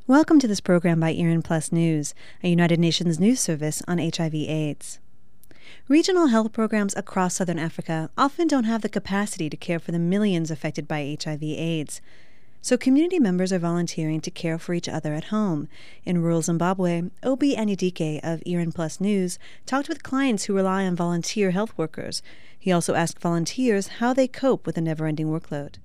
Welcome to this program by Iran Plus News, a United Nations news service on HIV/AIDS. Regional health programs across Southern Africa often don't have the capacity to care for the millions affected by HIV/AIDS. So community members are volunteering to care for each other at home. In rural Zimbabwe, Obi Anyadike of Iran Plus News talked with clients who rely on volunteer health workers. He also asked volunteers how they cope with a never-ending workload.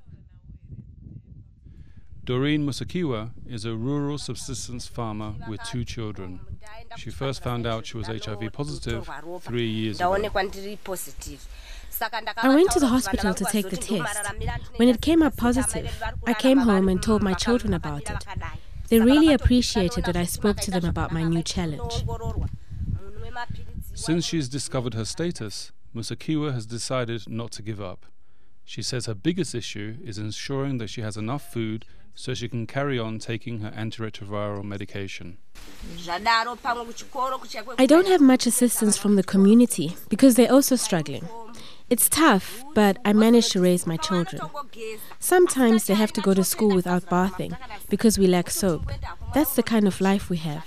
Doreen Musakiwa is a rural subsistence farmer with 2 children. She first found out she was HIV positive 3 years ago. I went to the hospital to take the test. When it came up positive, I came home and told my children about it. They really appreciated that I spoke to them about my new challenge. Since she's discovered her status, Musakiwa has decided not to give up. She says her biggest issue is ensuring that she has enough food so she can carry on taking her antiretroviral medication. I don't have much assistance from the community because they're also struggling. It's tough, but I managed to raise my children. Sometimes they have to go to school without bathing because we lack soap. That's the kind of life we have.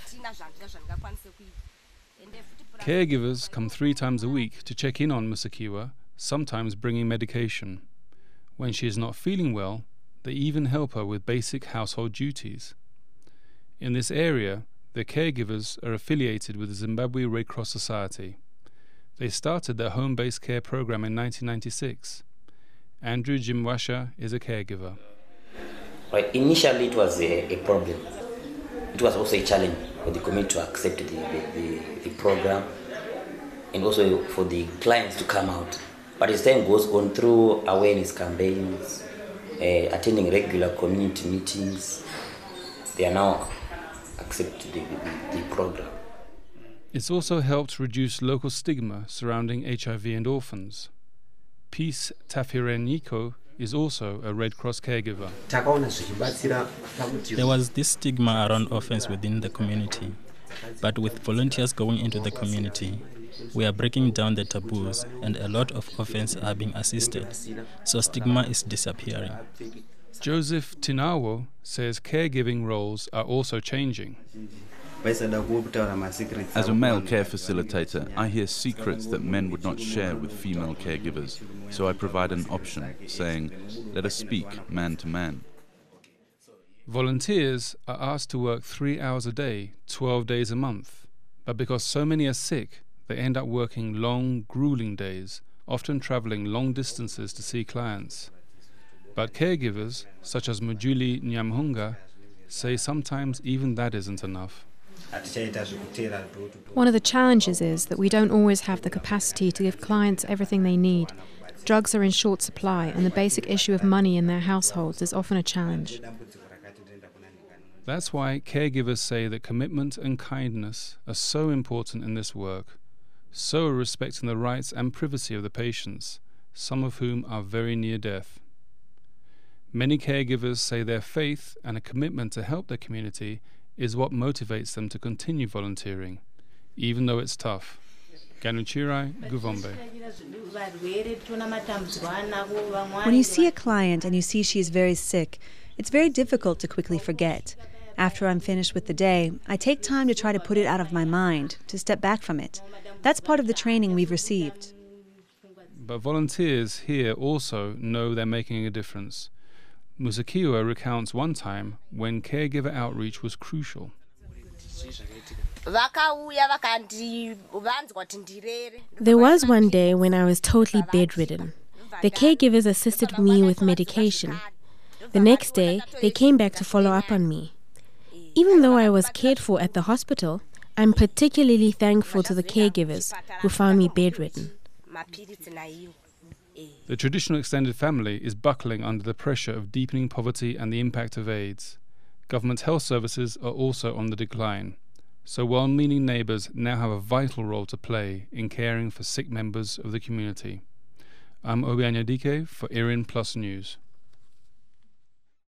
Caregivers come 3 times a week to check in on Musakiwa, sometimes bringing medication. When she is not feeling well, they even help her with basic household duties. In this area, the caregivers are affiliated with the Zimbabwe Red Cross Society. They started their home-based care program in 1996. Andrew Jimwasha is a caregiver. Right, initially it was a problem. It was also a challenge for the community to accept the program and also for the clients to come out. But as time goes on, through awareness campaigns, attending regular community meetings, they are now accepting the program. It's also helped reduce local stigma surrounding HIV and orphans. Peace Tafireniko is also a Red Cross caregiver. There was this stigma around orphans within the community, but with volunteers going into the community, we are breaking down the taboos and a lot of orphans are being assisted, so stigma is disappearing. Joseph Tinawo says caregiving roles are also changing. As a male care facilitator, I hear secrets that men would not share with female caregivers, so I provide an option, saying, let us speak man to man. Volunteers are asked to work 3 hours a day, 12 days a month, but because so many are sick, they end up working long, grueling days, often travelling long distances to see clients. But caregivers, such as Mujuli Nyamhunga, say sometimes even that isn't enough. One of the challenges is that we don't always have the capacity to give clients everything they need. Drugs are in short supply, and the basic issue of money in their households is often a challenge. That's why caregivers say that commitment and kindness are so important in this work. So are respecting the rights and privacy of the patients, some of whom are very near death. Many caregivers say their faith and a commitment to help their community is what motivates them to continue volunteering, even though it's tough. Ganuchirai Guvombe. When you see a client and you see she is very sick, it's very difficult to quickly forget. After I'm finished with the day, I take time to try to put it out of my mind, to step back from it. That's part of the training we've received. But volunteers here also know they're making a difference. Musakiwa recounts one time when caregiver outreach was crucial. There was one day when I was totally bedridden. The caregivers assisted me with medication. The next day, they came back to follow up on me. Even though I was cared for at the hospital, I'm particularly thankful to the caregivers who found me bedridden. The traditional extended family is buckling under the pressure of deepening poverty and the impact of AIDS. Government health services are also on the decline, so well-meaning neighbours now have a vital role to play in caring for sick members of the community. I'm Obi Anyadike for Iran Plus News.